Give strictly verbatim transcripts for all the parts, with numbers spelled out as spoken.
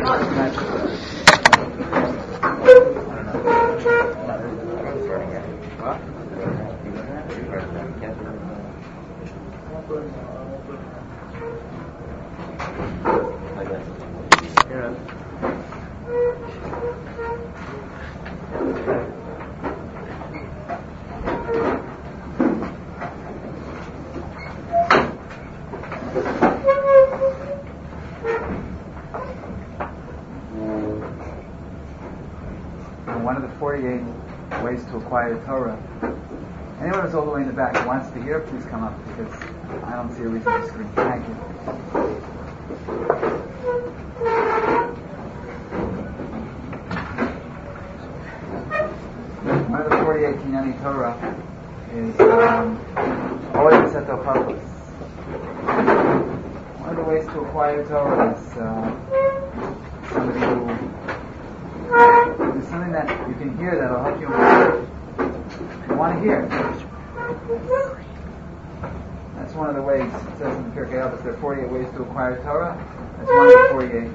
One of the forty-eight ways to acquire Torah. Anyone who's all the way in the back who wants to hear, please come up, because I don't see a reason to scream. Thank you. One of the forty-eight Kinyani Torah is um, Oed Seto Chachos. One of the ways to acquire Torah is uh, somebody who there's something that you can hear that will help you. You want to hear. That's one of the ways. It says in the Pirkei Avos there are forty-eight ways to acquire Torah. That's one of the forty-eight.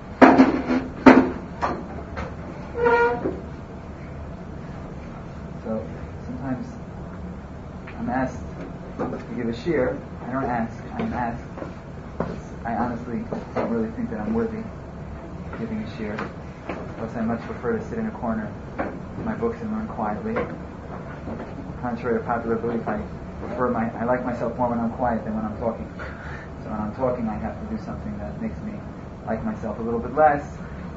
So sometimes I'm asked to give a shiur. I don't ask. I'm asked. I honestly don't really think that I'm worthy of giving a shiur. Plus, I much prefer to sit in a corner with my books and learn quietly. Contrary to popular belief, I prefer my I like myself more when I'm quiet than when I'm talking. So when I'm talking, I have to do something that makes me like myself a little bit less.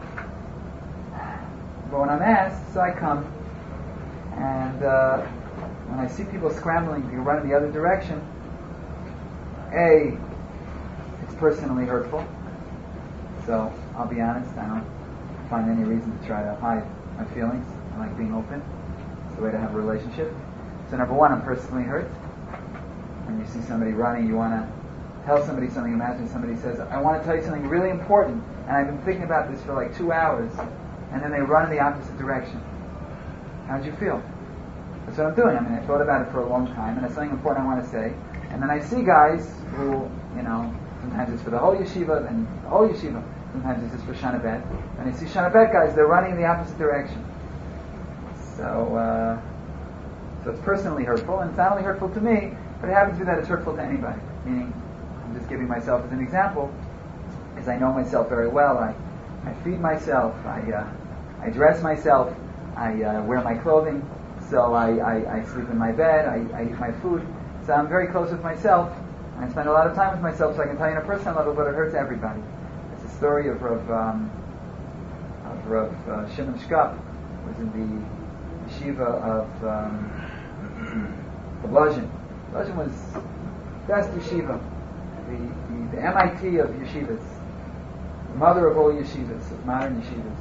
But when I'm asked, so I come. And uh, when I see people scrambling to run in the other direction, A, it's personally hurtful. So I'll be honest, I don't find any reason to try to hide my feelings. I like being open. It's the way to have a relationship. So number one, I'm personally hurt. When you see somebody running, you want to tell somebody something. Imagine somebody says, I want to tell you something really important, and I've been thinking about this for like two hours, and then they run in the opposite direction. How'd you feel? That's what I'm doing. I mean, I thought about it for a long time, and it's something important I want to say. And then I see guys who, you know, sometimes it's for the whole yeshiva, and the whole yeshiva. Sometimes it's just for Shana Bet. And you see Shana Bet guys, they're running in the opposite direction. So, uh, so it's personally hurtful, and it's not only hurtful to me, but it happens to be that it's hurtful to anybody. Meaning, I'm just giving myself as an example, as I know myself very well. I, I feed myself, I, uh, I dress myself, I uh, wear my clothing, so I, I, I sleep in my bed, I, I eat my food. So I'm very close with myself, and I spend a lot of time with myself, so I can tell you on a personal level, but it hurts everybody. The story of Rav, um, of Rav uh, Shimon Shkop was in the yeshiva of um, of Lozhin. Lozhin was the best yeshiva, the, the, the M I T of yeshivas, the mother of all yeshivas, of modern yeshivas.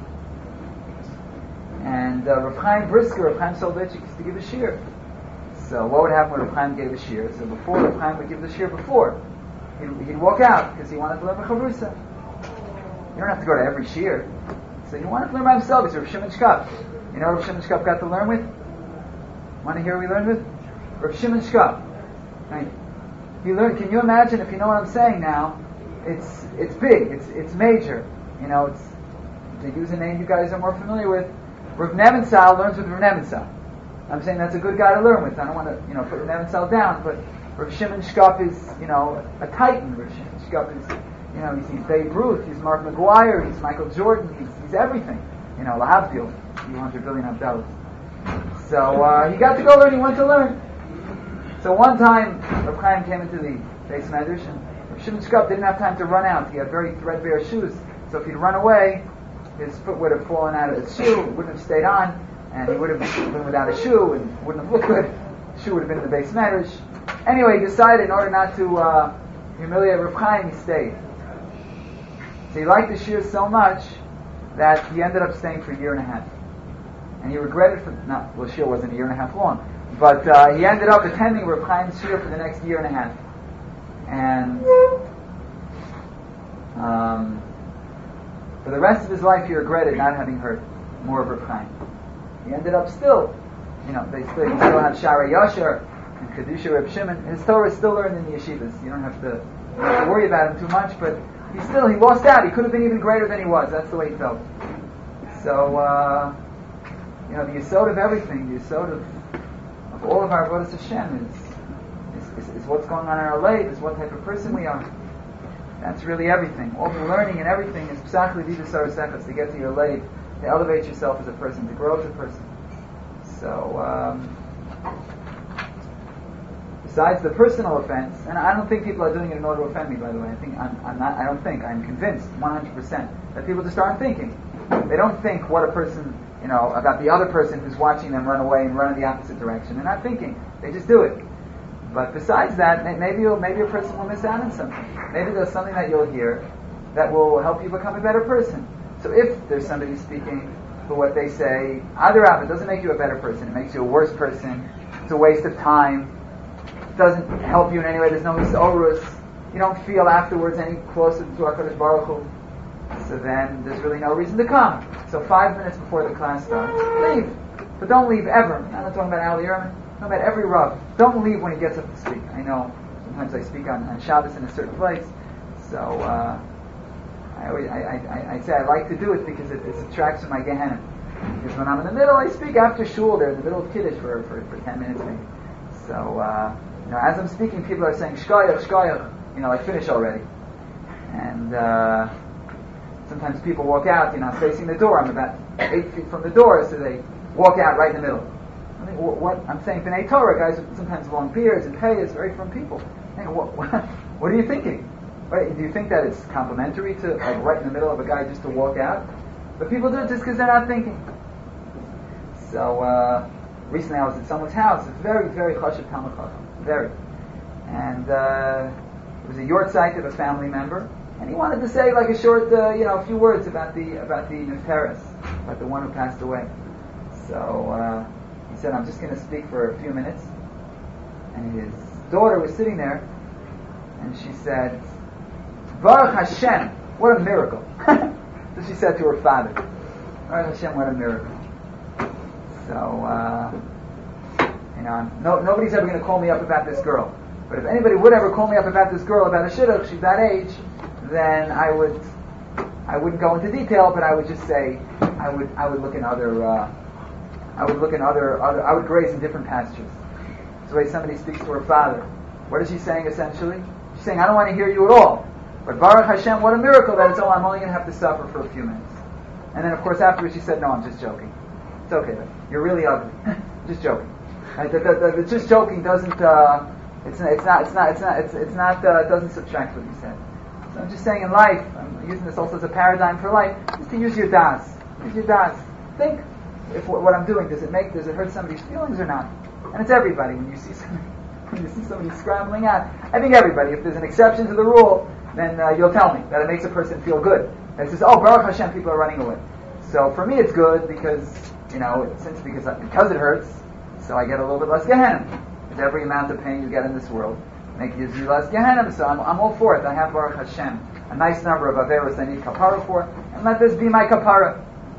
And uh, Rav Chaim Brisker, Rav Chaim Soloveitchik used to give a shiur. So what would happen when Rav Chaim gave a shiur? So before Rav Chaim would give the shiur before, he'd, he'd walk out because he wanted to learn Chavrusa. You don't have to go to every shiur. So he wanted to learn by himself. He's Rav Shimon Shkop. You know what Rav Shimon Shkop got to learn with? Want to hear what he learned with? Rav Shimon Shkop. Right? He learned. Can you imagine, if you know what I'm saying now, it's it's big, it's it's major. You know, it's to use a name you guys are more familiar with. Rav Nebenzahl learns with Rav Nebenzahl. I'm saying that's a good guy to learn with. I don't want to, you know, put Rav Nebenzahl down, but Rav Shimon Shkop is, you know, a titan. Rav Shimon Shkop is, you know, he's, he's Babe Ruth, he's Mark McGuire, he's Michael Jordan, he's, he's everything. You know, Lahavdil, few hundred billion of dollars. So uh, he got to go learn. He went to learn. So one time, Rav Chaim came into the Beis Medrash, and Rav Shimon Shkop didn't have time to run out. He had very threadbare shoes, so if he'd run away, his foot would have fallen out of his shoe, wouldn't have stayed on, and he would have been without a shoe, and wouldn't have looked good. The shoe would have been in the Beis Medrash. Anyway, he decided, in order not to uh, humiliate Rav Chaim, he stayed. So he liked the shiur so much that he ended up staying for a year and a half. And he regretted for, not, well, shiur wasn't a year and a half long, but uh, he ended up attending Rav Chaim's shiur for the next year and a half. And um, for the rest of his life, he regretted not having heard more of Rav Chaim. He ended up still, you know, they still, you still have Shara Yasher and Kedusha Reb Shimon. His Torah is still learned in the yeshivas. You don't have to, you don't have to worry about him too much, but he still, he lost out. He could have been even greater than he was. That's the way he felt. So, uh, you know, the yesod of everything, the yesod of, of all of our avodas Hashem is, is, is, is what's going on in our life, is what type of person we are. That's really everything. All the learning and everything is psachli vidus arasechas, to get to your life, to elevate yourself as a person, to grow as a person. So, um, besides the personal offense, and I don't think people are doing it in order to offend me, by the way. I think I'm, I'm not. I don't think. I'm convinced, one hundred percent, that people just aren't thinking. They don't think what a person, you know, about the other person who's watching them run away and run in the opposite direction. They're not thinking. They just do it. But besides that, maybe you'll, maybe a person will miss out on something. Maybe there's something that you'll hear that will help you become a better person. So if there's somebody speaking for what they say, either out, it doesn't make you a better person. It makes you a worse person. It's a waste of time. It doesn't help you in any way. There's no misorus. You don't feel afterwards any closer to HaKadosh Baruch Hu. So then there's really no reason to come. So five minutes before the class starts, leave. But don't leave ever. I'm not talking about Ali Ehrman. I'm talking about every Rav. Don't leave when he gets up to speak. I know sometimes I speak on, on Shabbos in a certain place. So uh, I, always, I, I, I say I like to do it because it, it subtracts from my Gehenna. Because when I'm in the middle, I speak after shul. They're in the middle of Kiddush for, for, for ten minutes maybe. So uh, you know, as I'm speaking, people are saying shkoyach, shkoyach. You know, like finish already. And uh, sometimes people walk out. You know, I'm facing the door. I'm about eight feet from the door, so they walk out right in the middle. I mean, what, what I'm saying, B'nai Torah guys with sometimes long beards and payas, very firm people. I mean, what, what, what are you thinking? Right? Do you think that it's complimentary to like right in the middle of a guy just to walk out? But people do it just because they're not thinking. So uh, recently I was at someone's house. It's very, very chashuv Talmud Chacham, very. And uh, it was a yortzeit of a family member, and he wanted to say like a short, uh, you know, a few words about the about the Neferes, about the one who passed away. So uh, he said, "I'm just going to speak for a few minutes." And his daughter was sitting there, and she said, "Baruch Hashem, what a miracle!" So she said to her father, "Baruch Hashem, what a miracle." So, uh, you know, no, nobody's ever going to call me up about this girl. But if anybody would ever call me up about this girl, about a shidduch, she's that age, then I would, I wouldn't go into detail, but I would just say, I would, I would look in other, uh, I would look in other, other, I would graze in different pastures. It's the way somebody speaks to her father. What is she saying essentially? She's saying, I don't want to hear you at all. But Baruch Hashem, what a miracle that it's all, I'm only going to have to suffer for a few minutes. And then of course afterwards she said, no, I'm just joking. It's okay then. You're really ugly. Just joking. Right? The, the, the, the just joking doesn't, uh, it's, it's not, it's not, it's not, it's, it's not, uh, it doesn't subtract what you said. So I'm just saying in life, I'm using this also as a paradigm for life, just to use your das. Use your das. Think, if what, what I'm doing, does it make, does it hurt somebody's feelings or not? And it's everybody. When you see somebody, when you see somebody scrambling out, I think everybody, if there's an exception to the rule, then uh, you'll tell me that it makes a person feel good. And it says, oh, Baruch Hashem, people are running away. So for me it's good because, you know, since because because it hurts, so I get a little bit less Gehenna. Because every amount of pain you get in this world makes you less Gehenna. So I'm, I'm all for it. I have Baruch Hashem, a nice number of averos I need kapara for, and let this be my kapara.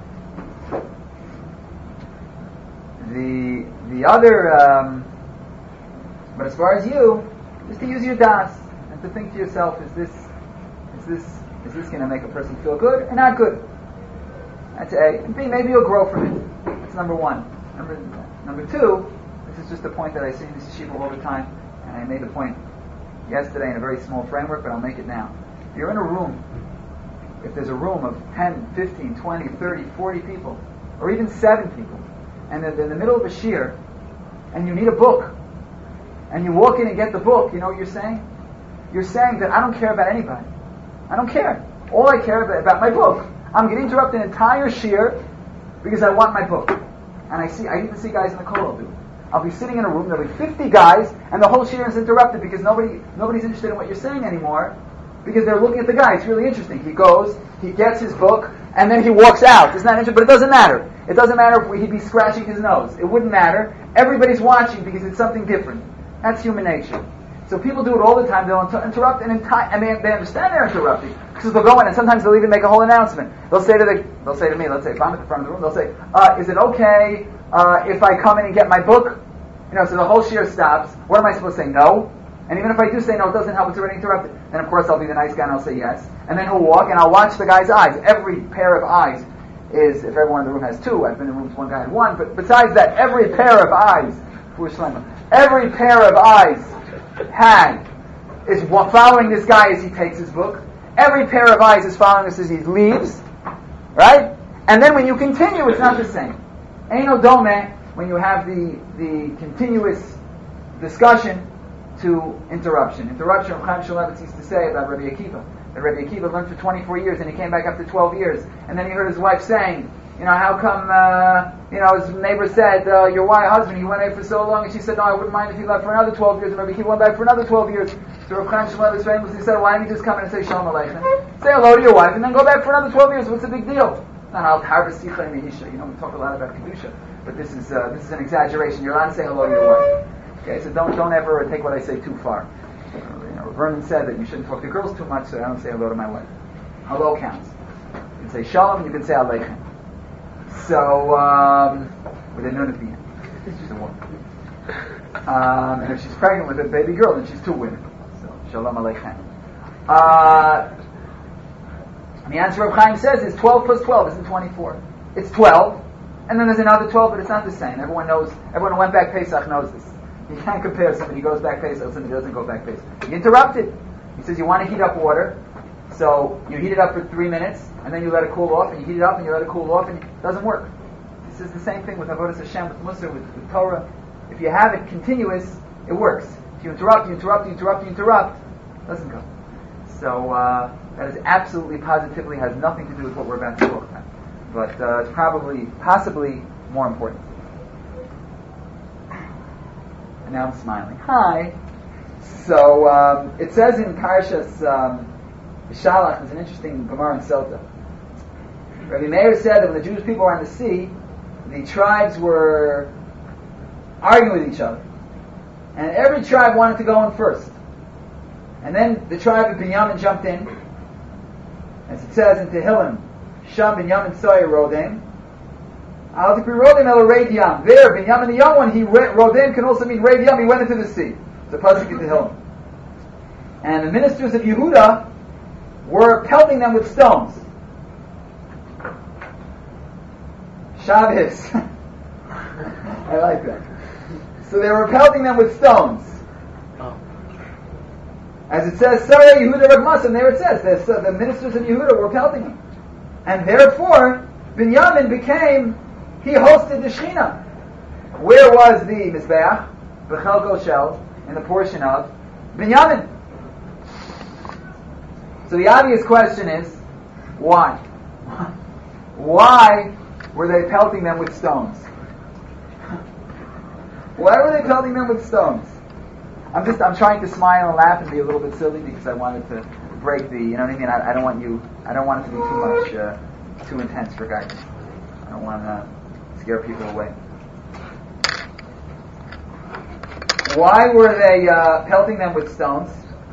The the other, um, but as far as you, just to use your das and to think to yourself, is this is this is this going to make a person feel good or not good? That's A. And B, maybe you'll grow from it. That's number one. Number number two, this is just a point that I see in this yeshiva all the time, and I made the point yesterday in a very small framework, but I'll make it now. If you're in a room, if there's a room of ten, fifteen, twenty, thirty, forty people, or even seven people, and they're in the middle of a shiur, and you need a book, and you walk in and get the book, you know what you're saying? You're saying that I don't care about anybody. I don't care. All I care about, about my book. I'm going to interrupt an entire shiur because I want my book. And I see, I even see guys in the kollel do it. I'll be sitting in a room, there'll be fifty guys, and the whole shiur is interrupted because nobody, nobody's interested in what you're saying anymore, because they're looking at the guy. It's really interesting. He goes, he gets his book, and then he walks out. It's not interesting, but it doesn't matter. It doesn't matter if he'd be scratching his nose. It wouldn't matter. Everybody's watching because it's something different. That's human nature. So people do it all the time. They'll inter- interrupt an entire, and they, they understand they're interrupting, because they'll go in and sometimes they'll even make a whole announcement. They'll say to the, they'll say to me, let's say if I'm at the front of the room, they'll say, uh, is it okay uh, if I come in and get my book? You know, so the whole shiur stops. What am I supposed to say? No? And even if I do say no, it doesn't help, it's already interrupted. Then of course I'll be the nice guy and I'll say yes. And then he'll walk and I'll watch the guy's eyes. Every pair of eyes is, if everyone in the room has two, I've been in rooms one guy had one, but besides that, every pair of eyes, every pair of eyes had is following this guy as he takes his book. Every pair of eyes is following us as he leaves. Right? And then when you continue, it's not the same. Ain't no dome when you have the, the continuous discussion to interruption. Interruption, Chaim Shmulevitz used to say about Rabbi Akiva. That Rabbi Akiva learned for twenty-four years and he came back after twelve years. And then he heard his wife saying, you know, how come, uh, you know, his neighbor said, uh, your wife, husband, he went away for so long, and she said, no, I wouldn't mind if he left for another twelve years. And Rabbi Akiva went back for another twelve years. So Rabbi Chaim Shmulevitz famously said, why don't you just come in and say Shalom Aleichem? Say hello to your wife and then go back for another twelve years. What's the big deal? Not Al Harvest Sicha and Mehisha. You know, we talk a lot about Kedusha, but this is uh, this is an exaggeration. You're allowed to say hello to your wife. Okay, so don't don't ever take what I say too far. Uh, you know, Vernon said that you shouldn't talk to girls too much, so I don't say hello to my wife. Hello counts. You can say Shalom, you can say Aleichem. So, um, with a nun at the end. She's a woman. Um, and if she's pregnant with a baby girl, then she's two women. So, Shalom Aleichem. Uh, and the answer of Chaim says is twelve plus twelve isn't twenty-four. It's twelve, and then there's another twelve, but it's not the same. Everyone knows, everyone who went back Pesach knows this. You can't compare somebody who goes back Pesach with somebody who doesn't go back Pesach. You interrupted. He says you want to heat up water, so you heat it up for three minutes, and then you let it cool off, and you heat it up, and you let it cool off, and it doesn't work. This is the same thing with Avodas Hashem, with Musar, with, with Torah. If you have it continuous, it works. If you interrupt, you interrupt, you interrupt, you interrupt, it doesn't go. So uh, that is absolutely, positively has nothing to do with what we're about to talk about. But uh, it's probably, possibly more important. And now I'm smiling. Hi. So um, it says in Parshas um, Shalach, there's an interesting Gemara in Sota. Rabbi Meir said that when the Jewish people were on the sea, the tribes were arguing with each other. And every tribe wanted to go in first. And then the tribe of Binyamin jumped in. As it says in Tehillim, Sham Binyamin Soyer Rodem. Al Tikri Rodem El Reid Yam. There, Binyamin the young one, he Rodem can also mean Reid Yam, he went into the sea. It's a pasuk in Tehillim. And the ministers of Yehuda were pelting them with stones. Shabbos. I like that. So they were pelting them with stones. Oh. As it says, Sarah Yehuda Ragmas, and there it says, the, the ministers of Yehuda were pelting them. And therefore, Binyamin became, he hosted the Shechina. Where was the Mizbeach? B'chelko Shel, in the portion of Binyamin. So the obvious question is, why? Why were they pelting them with stones? Why were they pelting them with stones? I'm just, I'm trying to smile and laugh and be a little bit silly because I wanted to break the, you know what I mean? I, I don't want you, I don't want it to be too much, uh, too intense for guidance. I don't want to scare people away. Why were they uh, pelting them with stones?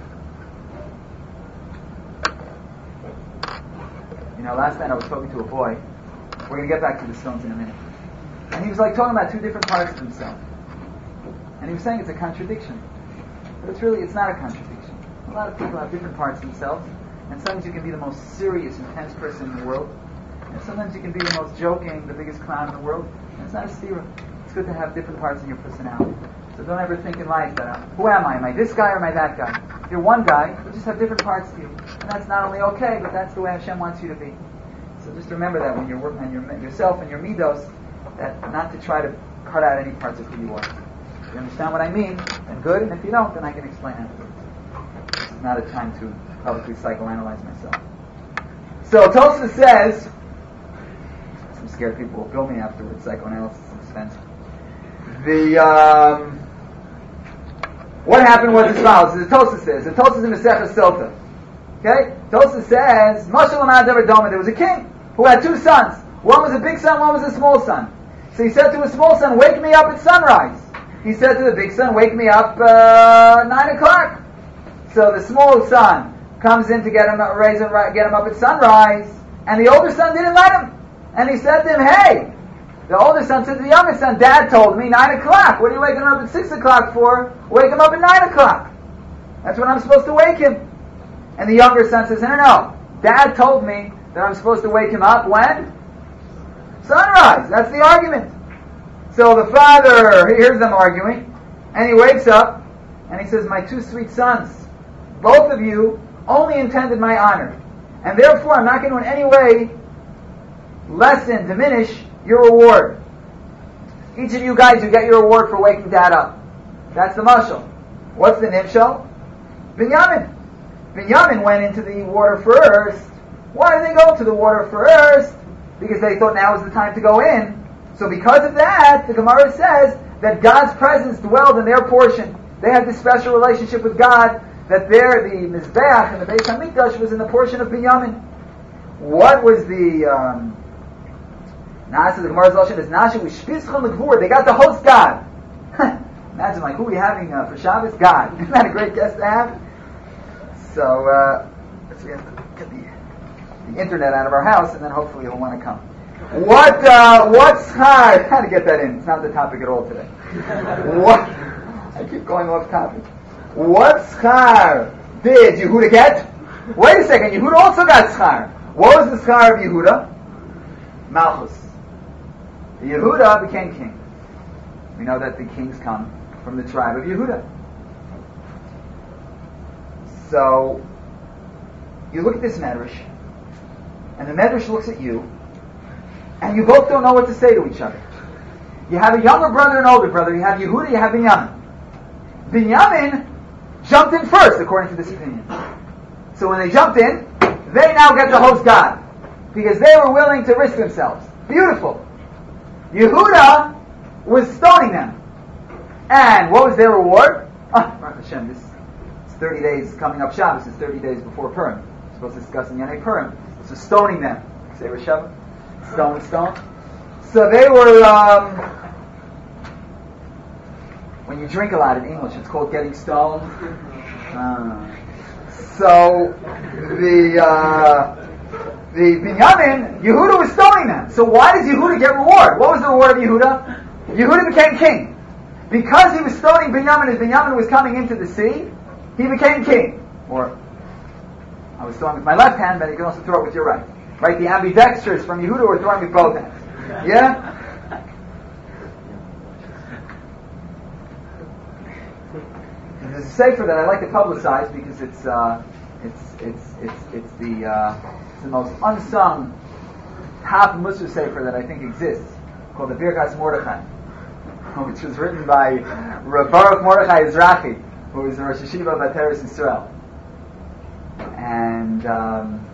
You know, last night I was talking to a boy. We're going to get back to the stones in a minute. And he was like talking about two different parts of himself. And he was saying it's a contradiction. But it's really, it's not a contradiction. A lot of people have different parts of themselves. And sometimes you can be the most serious, intense person in the world. And sometimes you can be the most joking, the biggest clown in the world. And it's not a stira. It's good to have different parts in your personality. So don't ever think in life that, uh, who am I? Am I this guy or am I that guy? If you're one guy, you just have different parts to you. And that's not only okay, but that's the way Hashem wants you to be. So just remember that when you're working on your, yourself and your midos, that not to try to cut out any parts of who you are. If you understand what I mean, then good, and if you don't, then I can explain afterwards. This is not a time to publicly psychoanalyze myself. So Tosfos says, I'm scared people will bill me afterwards, psychoanalysis is expensive. The, um, what happened was as follows. The Tosfos says, the Tosfos in the Masechah Sota. Okay? Tosfos says, Moshe Lamad David Doma, there was a king who had two sons. One was a big son, one was a small son. So he said to his small son, wake me up at sunrise. He said to the big son, wake me up uh, nine o'clock. So the small son comes in to get him, raise him, get him up at sunrise, and the older son didn't let him. And he said to him, hey, the older son said to the younger son, Dad told me nine o'clock. What are you waking him up at six o'clock for? Wake him up at nine o'clock. That's when I'm supposed to wake him. And the younger son says, no, no, no. Dad told me that I'm supposed to wake him up when? Sunrise. That's the argument. So the father, he hears them arguing, and he wakes up, and he says, my two sweet sons, both of you only intended my honor, and therefore I'm not going to in any way lessen, diminish your reward. Each of you guys, you get your reward for waking Dad up. That's the mashal. What's the nimshal? Binyamin. Binyamin went into the water first. Why did they go to the water first? Because they thought now was the time to go in. So because of that, the Gemara says that God's presence dwelled in their portion. They had this special relationship with God, that there, the Mizbeach and the Beis HaMikdash was in the portion of Binyamin. What was the... Um, Nasa, the Gemara's Lashon is Nasha, we shpischon l'gvur. They got to host God. Imagine, like, who are we having uh, for Shabbos? God. Isn't that a great guest to have? So, uh, let's we have to get the, the internet out of our house, and then hopefully he'll want to come. What, uh, what's schar? How to get that in? It's not the topic at all today. What? I keep going off topic. What schar did Yehuda get? Wait a second, Yehuda also got schar. What was the schar of Yehuda? Malchus. Yehuda became king. We know that the kings come from the tribe of Yehuda. So, you look at this medrash, and the medrash looks at you, and you both don't know what to say to each other. You have a younger brother and older brother. You have Yehuda, you have Binyamin. Binyamin jumped in first, according to this opinion. So when they jumped in, they now get to host God, because they were willing to risk themselves. Beautiful. Yehuda was stoning them. And what was their reward? Ah, Baruch Hashem, this is thirty days coming up Shabbos. It's thirty days before Purim. We're supposed to discuss in Yanei Purim. So stoning them. Say Rosh Hashanah. Stone, stone. So they were, um, when you drink a lot in English, it's called getting stoned. Uh, so, the, uh, the Binyamin, Yehuda was stoning them. So why does Yehuda get reward? What was the reward of Yehuda? Yehuda became king. Because he was stoning Binyamin as Binyamin was coming into the sea, he became king. Or, I was throwing with my left hand, but you can also throw it with your right. Right? The ambidextrous from Yehuda were throwing with both hands. Yeah? There's a sefer that I like to publicize because it's uh, it's it's it's it's the uh, it's the most unsung top Musar sefer that I think exists, called the Birkas Mordechai, which was written by Rav Baruch Mordechai Ezrachi, who was the Rosh Hashiva of Ateres Yisrael. And um,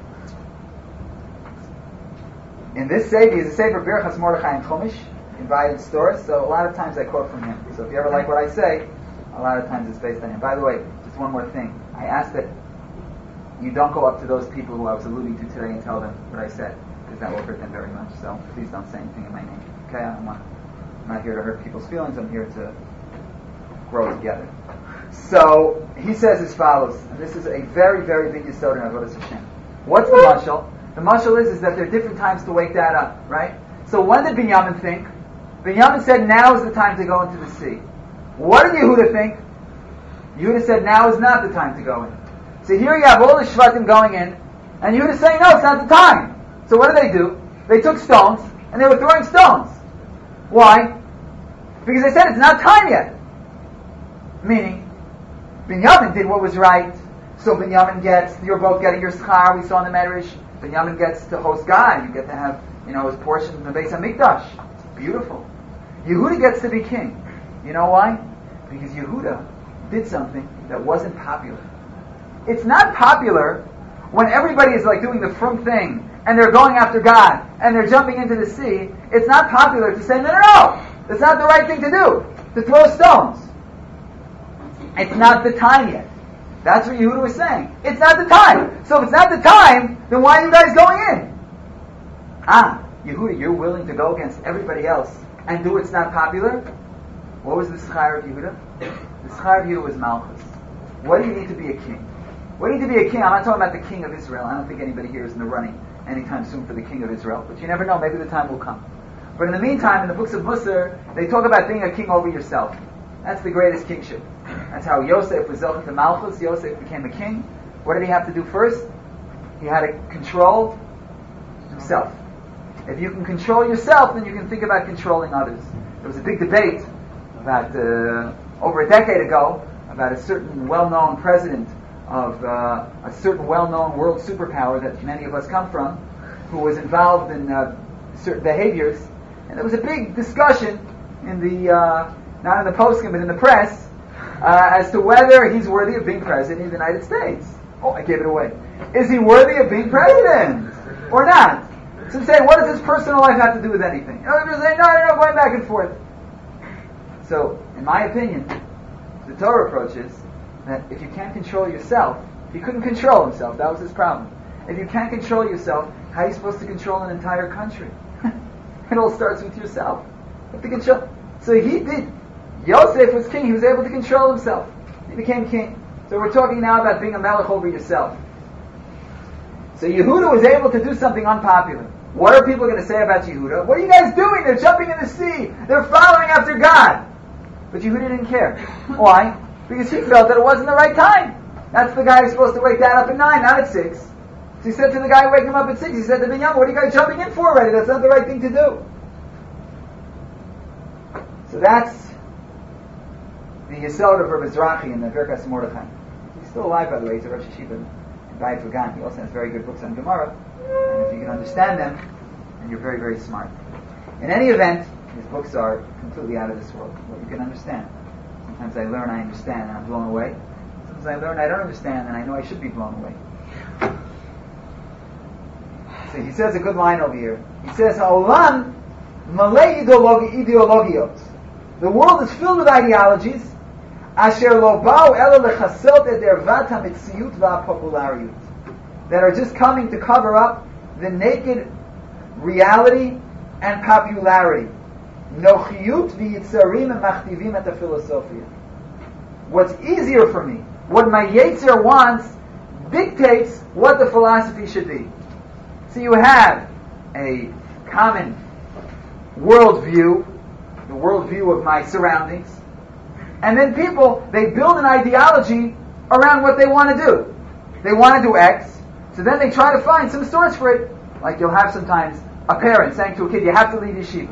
in this sefer, he's a sefer Birkas Mordechai in Chumash, in Vayim stores. So a lot of times I quote from him. So if you ever like what I say, a lot of times it's based on him. By the way, just one more thing. I ask that you don't go up to those people who I was alluding to today and tell them what I said, because that will hurt them very much. So please don't say anything in my name. Okay? I don't want, I'm not here to hurt people's feelings. I'm here to grow together. So he says as follows, and this is a very, very big yesod in Avodas Hashem. What's the mashal? The mashal is, is that there are different times to wake that up, right? So when did Binyamin think? Binyamin said, now is the time to go into the sea. What did Yehuda think? Yehuda said, now is not the time to go in. So here you have all the Shvatim going in, and Yehuda saying, no, it's not the time. So what did they do? They took stones, and they were throwing stones. Why? Because they said, it's not time yet. Meaning, Binyamin did what was right, so Binyamin gets, you're both getting your schar, we saw in the Medrash. Binyamin gets to host God, you get to have, you know, his portion in the Beis HaMikdash. It's beautiful. Yehuda gets to be king. You know why? Because Yehuda did something that wasn't popular. It's not popular when everybody is like doing the frum thing, and they're going after God, and they're jumping into the sea. It's not popular to say, no, no, no, that's not the right thing to do, to throw stones. It's not the time yet. That's what Yehuda was saying. It's not the time. So if it's not the time, then why are you guys going in? Ah, Yehuda, you're willing to go against everybody else and do what's not popular? What was the schar of Yehuda? The schar of Yehuda was Malchus. What do you need to be a king? What do you need to be a king? I'm not talking about the king of Israel. I don't think anybody here is in the running anytime soon for the king of Israel. But you never know. Maybe the time will come. But in the meantime, in the books of Musar, they talk about being a king over yourself. That's the greatest kingship. That's how Yosef was Zocheh to Malchus. Yosef became a king. What did he have to do first? He had to control himself. If you can control yourself, then you can think about controlling others. There was a big debate about uh, over a decade ago about a certain well-known president of uh, a certain well-known world superpower that many of us come from, who was involved in uh, certain behaviors, and there was a big discussion in the uh, not in the postscript but in the press uh, as to whether he's worthy of being president of the United States. Oh, I gave it away. Is he worthy of being president or not? So I'm saying, what does his personal life have to do with anything? And others say, no, no, no, going back and forth. So, in my opinion, the Torah approach is that if you can't control yourself, he couldn't control himself, that was his problem. If you can't control yourself, how are you supposed to control an entire country? It all starts with yourself. You have to control. So he did. Yosef was king, he was able to control himself. He became king. So we're talking now about being a melech over yourself. So Yehuda was able to do something unpopular. What are people going to say about Yehuda? What are you guys doing? They're jumping in the sea. They're following after God. But Yehuda didn't care. Why? Because he felt that it wasn't the right time. That's the guy who's supposed to wake Dad up at nine, not at six. So he said to the guy waking him up at six, he said to Binyamin, what are you guys jumping in for already? That's not the right thing to do. So that's the Yesod of Rav Mizrahi in the Birkas Mordechai. He's still alive, by the way. He's a Rosh Yeshiva in Bayit Vagan. He also has very good books on Gemara. And if you can understand them, then you're very, very smart. In any event, his books are completely out of this world. What you can understand. Sometimes I learn, I understand, and I'm blown away. Sometimes I learn, I don't understand, and I know I should be blown away. So he says a good line over here. He says, Ha'olam malei ideologiot. The world is filled with ideologies asher lo ba'u ela lechasot et ervat hamitziyut va'populariyut, that are just coming to cover up the naked reality and popularity. Nochiyut v'yitzarim and machtivim et philosophia. What's easier for me, what my Yetzer wants, dictates what the philosophy should be. So you have a common worldview, the worldview of my surroundings, and then people, they build an ideology around what they want to do. They want to do X, so then they try to find some source for it. Like you'll have sometimes a parent saying to a kid, you have to leave yeshiva.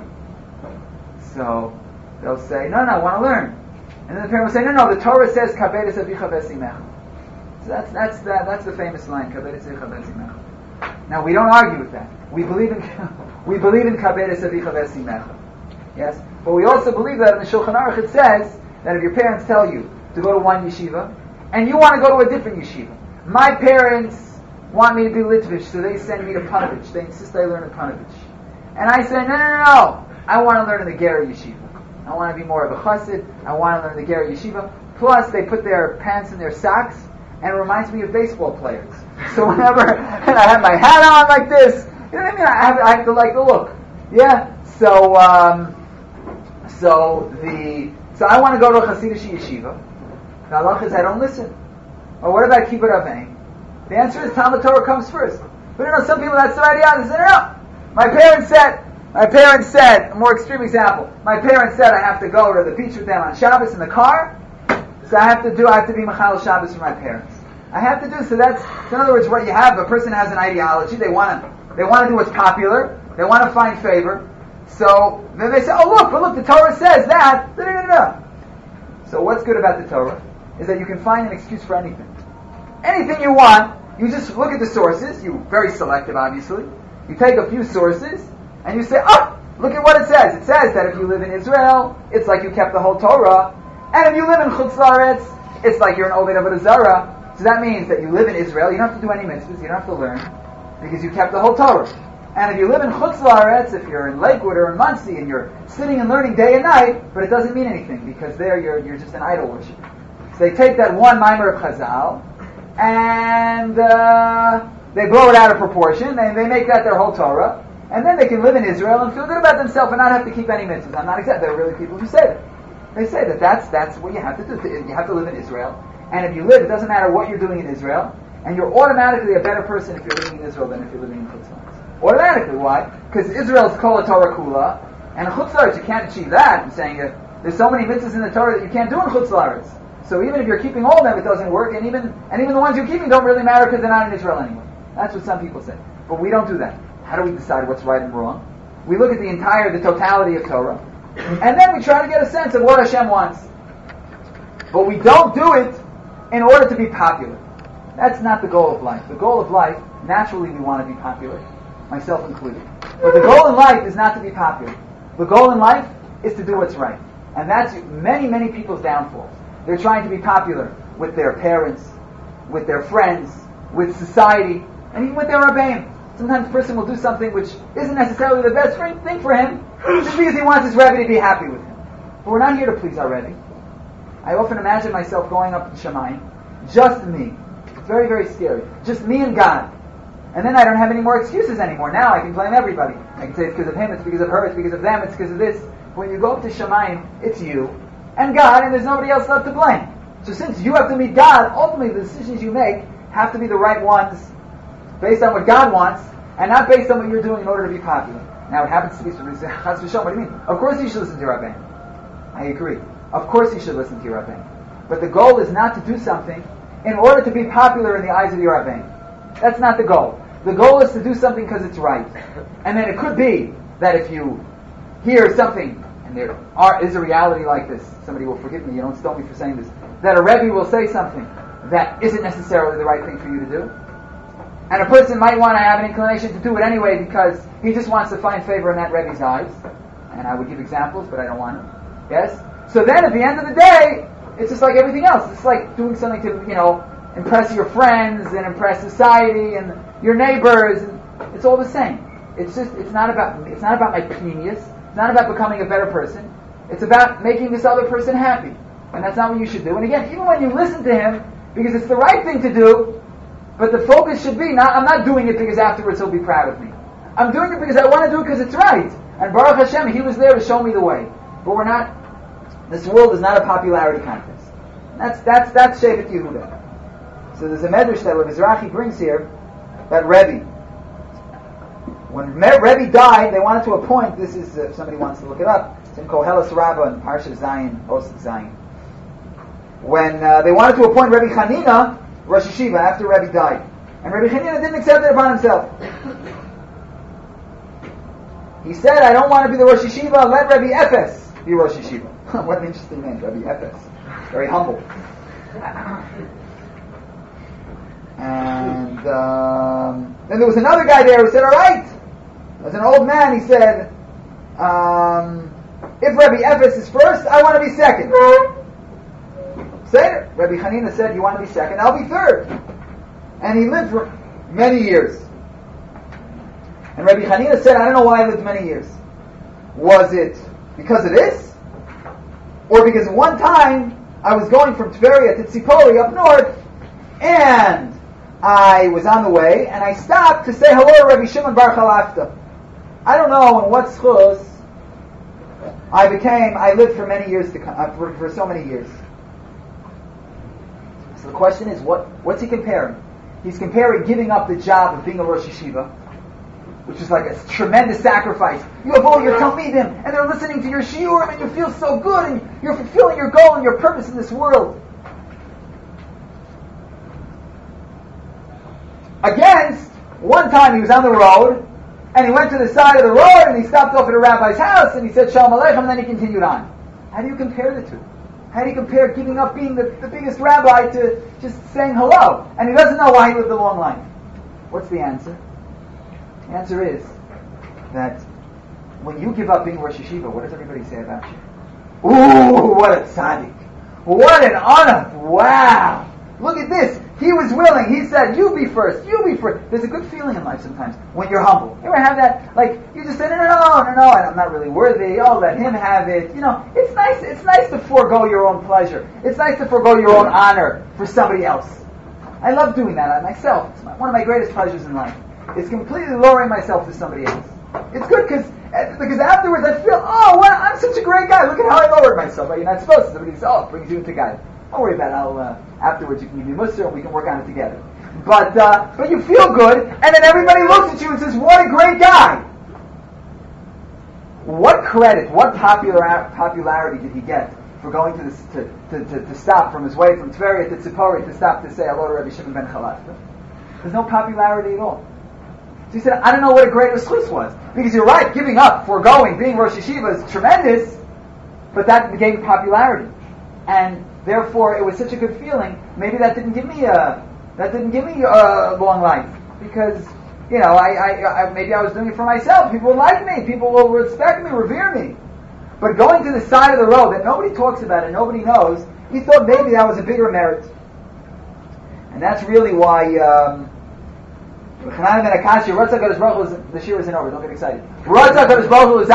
So they'll say, no, no, I want to learn. And then the parent will say, no, no, the Torah says, kabedes avicha v'esimecha. So that's, that's, that, that's the famous line, kabedes avicha v'esimecha. Now we don't argue with that. We believe in we believe in kabedes avicha v'esimecha. Yes? But we also believe that in the Shulchan Aruch it says that if your parents tell you to go to one yeshiva, and you want to go to a different yeshiva. My parents want me to be Litvish, so they send me to Panovich. They insist I learn at Panovich. And I say, no, no, no, no. I want to learn in the Ger yeshiva. I want to be more of a chassid. I want to learn in the Ger yeshiva. Plus, they put their pants in their socks, and it reminds me of baseball players. So whenever and I have my hat on like this, you know what I mean? I have, I have to like the look. Yeah. So, um, so the so I want to go to a Hasidic yeshiva. The halach is I don't listen. Or what about kibbut avim? The answer is Talmud Torah comes first. But you know, some people that's their idea. They say, no, no. My parents said. My parents said. A more extreme example. My parents said I have to go to the beach with them on Shabbos in the car. So I have to do. I have to be Machal Shabbos for my parents. I have to do so. That's so in other words, what you have. A person has an ideology. They want to. They want to do what's popular. They want to find favor. So then they say, "Oh look, but look, the Torah says that." Da, da, da, da. So what's good about the Torah is that you can find an excuse for anything. Anything you want, you just look at the sources. You're very selective, obviously. You take a few sources and you say, "Oh, look at what it says. It says that if you live in Israel, it's like you kept the whole Torah, and if you live in Chutz La'aretz, it's like you're an Oved Avodah Zarah." So that means that you live in Israel, you don't have to do any mitzvahs, you don't have to learn, because you kept the whole Torah. And if you live in Chutz La'aretz, if you're in Lakewood or in Muncie, and you're sitting and learning day and night, but it doesn't mean anything, because there you're you're just an idol worshiper. So they take that one Maimer of Chazal, and uh, they blow it out of proportion, and they make that their whole Torah, and then they can live in Israel and feel good about themselves and not have to keep any mitzvahs. I'm not exact. There are really people who say that. They say that that's, that's what you have to do. You have to live in Israel. And if you live, it doesn't matter what you're doing in Israel, and you're automatically a better person if you're living in Israel than if you're living in Chutz La'aretz. Automatically. Why? Because Israel's Kol HaTorah Kula, and in Chutz La'aretz you can't achieve that. I'm saying that there's so many mitzvahs in the Torah that you can't do in Chutz La'aretz. So even if you're keeping all of them, it doesn't work, and even and even the ones you're keeping don't really matter because they're not in Israel anyway. That's what some people say. But we don't do that. How do we decide what's right and wrong? We look at the entire, the totality of Torah, and then we try to get a sense of what Hashem wants. But we don't do it in order to be popular. That's not the goal of life. The goal of life, naturally we want to be popular, myself included. But the goal in life is not to be popular. The goal in life is to do what's right. And that's many, many people's downfalls. They're trying to be popular with their parents, with their friends, with society, and even with their Rebbeim. Sometimes a person will do something which isn't necessarily the best thing for him, just because he wants his Rebbe to be happy with him. But we're not here to please our Rebbe. I often imagine myself going up to Shamayim, just me. It's very, very scary. Just me and God. And then I don't have any more excuses anymore. Now I can blame everybody. I can say it's because of him, it's because of her, it's because of them, it's because of this. When you go up to Shamayim, it's you and God, and there's nobody else left to blame. So since you have to meet God, ultimately the decisions you make have to be the right ones, based on what God wants, and not based on what you're doing in order to be popular. Now it happens to be, Chas v'Shalom, what do you mean? Of course you should listen to your Rabbein. I agree. Of course you should listen to your Rabbein. But the goal is not to do something in order to be popular in the eyes of your Rabbein. That's not the goal. The goal is to do something because it's right. And then it could be that if you hear something, and there are, is a reality like this, somebody will forgive me, you don't stone me for saying this, that a Rebbe will say something that isn't necessarily the right thing for you to do. And a person might want to have an inclination to do it anyway because he just wants to find favor in that Rebbe's eyes. And I would give examples, but I don't want to. Yes? So then at the end of the day, it's just like everything else. It's like doing something to, you know, impress your friends and impress society and your neighbors. And it's all the same. It's just, it's not about, it's not about my pneumius. It's not about becoming a better person. It's about making this other person happy. And that's not what you should do. And again, even when you listen to him, because it's the right thing to do, but the focus should be, not, I'm not doing it because afterwards he'll be proud of me. I'm doing it because I want to do it because it's right. And Baruch Hashem, he was there to show me the way. But we're not, this world is not a popularity contest. That's that's that's Shevet Yehuda. So there's a medrash that Rabbi Mizrahi brings here, that Rebbe. When Me- Rebbe died, they wanted to appoint, this is, if somebody wants to look it up, it's in Koheles Rabbah in Parsha Zayin, Osik Zayin. When uh, they wanted to appoint Rebbe Chanina, Rosh Yeshiva, after Rebbe died. And Rebbe Chanina didn't accept it upon himself. He said, I don't want to be the Rosh Yeshiva, let Rebbe Ephes be Rosh Yeshiva. What an interesting name, Rebbe Ephes. Very humble. And um, then there was another guy there who said, all right. As an old man, he said, um, if Rebbe Ephes is first, I want to be second. Say it. Rebbe Chanina said, you want to be second, I'll be third. And he lived for many years. And Rebbe Chanina said, I don't know why I lived many years. Was it because of this? Or because one time I was going from Tveria to Tzipori up north, and I was on the way, and I stopped to say hello to Rebbe Shimon Bar Chalafta. I don't know in what schus I became, I lived for many years to come, uh, for, for so many years. So the question is, what what's he comparing? He's comparing giving up the job of being a Rosh Yeshiva, which is like a tremendous sacrifice. You have all your Talmidim, and they're listening to your shiurim, and you feel so good, and you're fulfilling your goal and your purpose in this world. Against, one time he was on the road, and he went to the side of the road, and he stopped off at a rabbi's house, and he said Shalom Aleichem, and then he continued on. How do you compare the two? How do you compare giving up being the, the biggest rabbi to just saying hello? And he doesn't know why he lived a long life. What's the answer? The answer is that when you give up being Rosh Yeshiva, what does everybody say about you? Ooh, what a tzaddik. What an honor. Wow. Look at this. He was willing. He said, you be first. You be first. There's a good feeling in life sometimes when you're humble. You ever have that? Like, you just say, no, no, no, no, no, I'm not really worthy. Oh, let him have it. You know, it's nice. It's nice to forego your own pleasure. It's nice to forego your own honor for somebody else. I love doing that myself. It's my, one of my greatest pleasures in life. It's completely lowering myself to somebody else. It's good because because afterwards I feel, oh, wow, I'm such a great guy. Look at how I lowered myself. You're not supposed to. Somebody says, oh, it brings you into God. Don't worry about it. I'll, uh, afterwards you can give me mussar and we can work on it together. But uh, but you feel good, and then everybody looks at you and says, what a great guy. What credit, what popular, popularity did he get for going to, this, to, to, to, to stop from his way from Tveria to Tzipori to stop to say hello to Rabbi Shimon ben Chalashka. There's no popularity at all. So he said, I don't know what a great schus was. Because you're right, giving up, foregoing, being Rosh Yeshiva is tremendous, but that gave popularity. And therefore it was such a good feeling, maybe that didn't give me a, that didn't give me a long life. Because, you know, I, I, I maybe I was doing it for myself. People will like me, people will respect me, revere me. But going to the side of the road that nobody talks about and nobody knows, he thought maybe that was a bigger merit. And that's really why, um, the shir isn't over, don't get excited. HaKadosh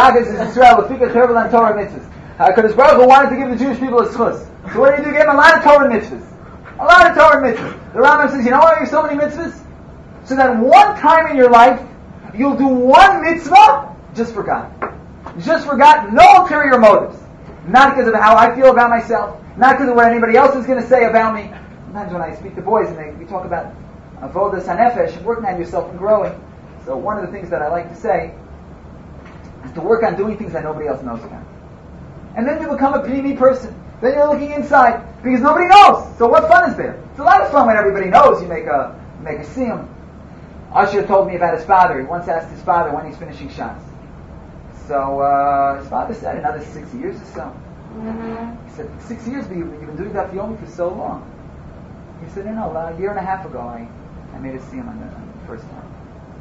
Baruch Hu wanted to give the Jewish people a schus. So what did he do? He gave them a lot of Torah mitzvahs. A lot of Torah mitzvahs. The Rambam says, you know why you have so many mitzvahs? So that one time in your life, you'll do one mitzvah just for God. Just for God, no ulterior motives. Not because of how I feel about myself, not because of what anybody else is going to say about me. Sometimes when I speak to boys and they, we talk about avodas hanefesh and working on yourself and growing. So one of the things that I like to say is to work on doing things that nobody else knows about. And then you become a pnimi person. Then you're looking inside because nobody knows. So what fun is there? It's a lot of fun when everybody knows. You make a you make a siyum. Usher told me about his father. He once asked his father when he's finishing shots. So uh, his father said another six years or so. Mm-hmm. He said, six years, but you've been doing that for for so long. He said, no, no, a year and a half ago I, I made a siyum on the, on the first time.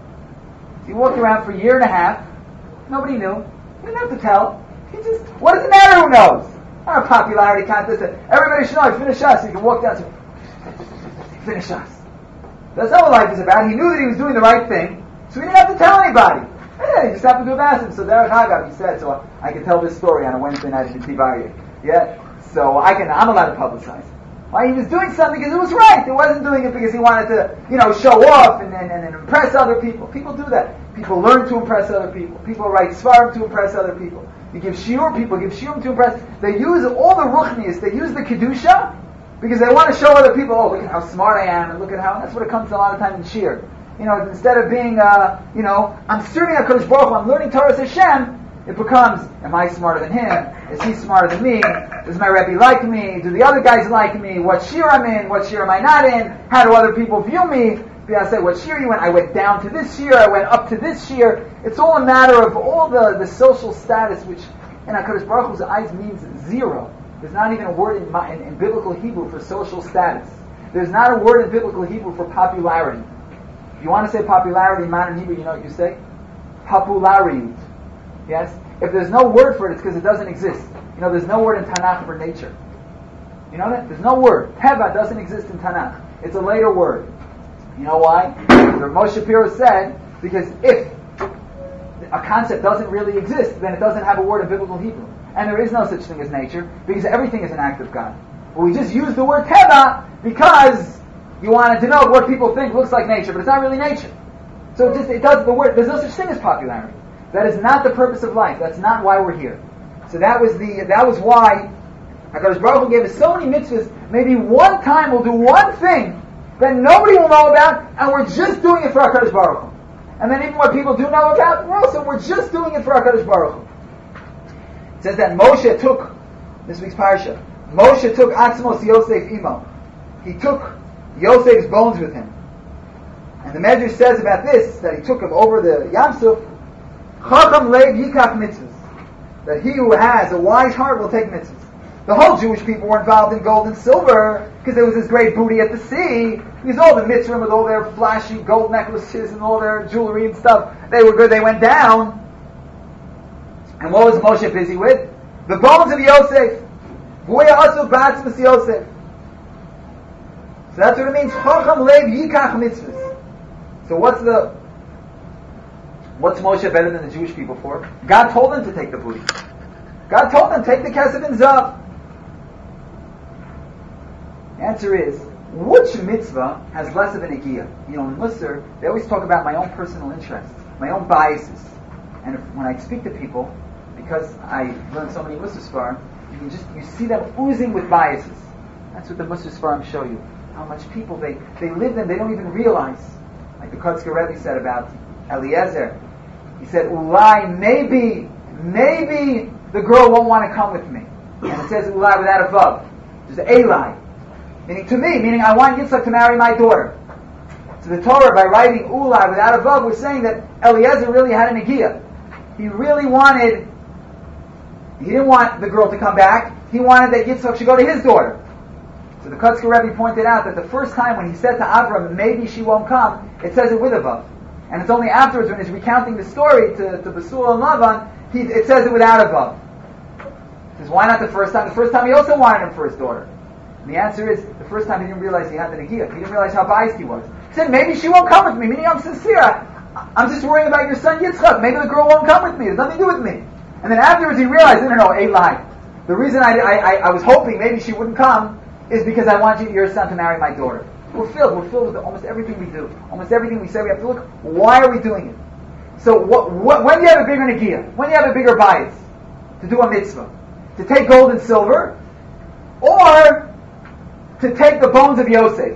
So he walked around for a year and a half. Nobody knew. He didn't have to tell. He just, what does it matter who knows? Not a popularity contest. Everybody should know I finished us. So you can walk down and finish us. That's not what life is about. He knew that he was doing the right thing, so he didn't have to tell anybody. Yeah, he just happened to have asked him. So Derek Hagav, he said, so I can tell this story on a Wednesday night at the Tivaria. Yeah? So I can, I'm allowed to publicize. Why? He was doing something because it was right. He wasn't doing it because he wanted to, you know, show off and, and, and impress other people. People do that. People learn to impress other people. People write svarim to impress other people. You give shiur, people give shiurim to impress. They use all the ruchnius, they use the kedusha, because they want to show other people, oh, look at how smart I am, and look at how, that's what it comes to a lot of time in shir. You know, instead of being, uh, you know, I'm serving HaKadosh Baruch Hu, I'm learning Torah Hashem, it becomes, am I smarter than him? Is he smarter than me? Does my Rebbe like me? Do the other guys like me? What shir I'm in? What shir am I not in? How do other people view me? I say, what shir you went? I went down to this shir, I went up to this shir. It's all a matter of all the, the social status, which in HaKadosh Baruch Hu's eyes means zero. There's not even a word in, in, in biblical Hebrew for social status. There's not a word in biblical Hebrew for popularity. If you want to say popularity in modern Hebrew, you know what you say? Popularity. Yes? If there's no word for it, it's because it doesn't exist. You know, there's no word in Tanakh for nature. You know that? There's no word. Teva doesn't exist in Tanakh. It's a later word. You know why? Rav Moshe Shapiro said, because if a concept doesn't really exist, then it doesn't have a word in biblical Hebrew. And there is no such thing as nature, because everything is an act of God. But we just use the word teva because you want to denote what people think looks like nature, but it's not really nature. So it just, it does the word, there's no such thing as popularity. That is not the purpose of life. That's not why we're here. So that was the, that was why HaKadosh Baruch Hu gave us so many mitzvahs. Maybe one time we'll do one thing that nobody will know about, and we're just doing it for HaKadosh Baruch Hu. And then even what people do know about, we're also, we're just doing it for HaKadosh Baruch Hu. It says that Moshe took, this week's parsha, Moshe took Atzmos Yosef Imo. He took Yosef's bones with him. And the Medrash says about this, that he took him over the Yam Suf, Chacham Lev Yikach Mitzvahs. That he who has a wise heart will take mitzvahs. The whole Jewish people were involved in gold and silver because there was this great booty at the sea. Because all the mitzvahs with all their flashy gold necklaces and all their jewelry and stuff, they were good, they went down. And what was Moshe busy with? The bones of Yosef. Yosef. So that's what it means. Chacham Lev Yikach Mitzvahs. So what's the what's Moshe better than the Jewish people for? God told them to take the booty. God told them, take the kesef and zav. The answer is, which mitzvah has less of an igiyah? You know, in Musar, they always talk about my own personal interests, my own biases. And if, when I speak to people, because I learned so many Musar Sfarim, you can just, you see them oozing with biases. That's what the Musar Sfarim show you. How much people, they, they live and they don't even realize. Like the Kotzker Rebbe said about Eliezer. He said, Ulai, maybe, maybe the girl won't want to come with me. And it says ulai without a vav. Just elai. Meaning to me, meaning I want Yitzchak to marry my daughter. So the Torah, by writing ulai without a vav, was saying that Eliezer really had a negiah. He really wanted, he didn't want the girl to come back, he wanted that Yitzchak should go to his daughter. So the Kotzker Rebbe pointed out that the first time when he said to Avram, maybe she won't come, it says it with a vav. And it's only afterwards when he's recounting the story to, to Besul and Lavan, he, it says it without a vav. He says, why not the first time? The first time he also wanted him for his daughter. And the answer is, the first time he didn't realize he had the negiah. He didn't realize how biased he was. He said, maybe she won't come with me, meaning I'm sincere. I, I'm just worrying about your son Yitzchak. Maybe the girl won't come with me. It has nothing to do with me. And then afterwards he realized, no, no, no, a lie. The reason I, I, I, I was hoping maybe she wouldn't come is because I want you, your son to marry my daughter. We're filled. We're filled with almost everything we do. Almost everything we say, we have to look, why are we doing it? So what, what, when do you have a bigger negiah? When do you have a bigger bias? To do a mitzvah? To take gold and silver? Or to take the bones of Yosef?